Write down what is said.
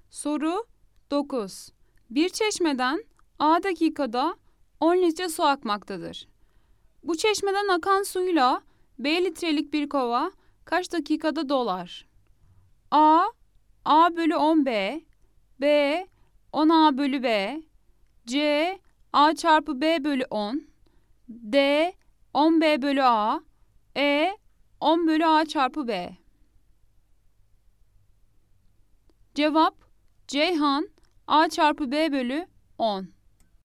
Soru 9. Bir çeşmeden A dakikada 10 litre su akmaktadır. Bu çeşmeden akan suyla B litrelik bir kova kaç dakikada dolar? A bölü 10B, B 10A bölü B, C A çarpı B bölü 10, D 10B bölü A, E 10 bölü A çarpı B. Cevap Ceyhan A çarpı B bölü 10.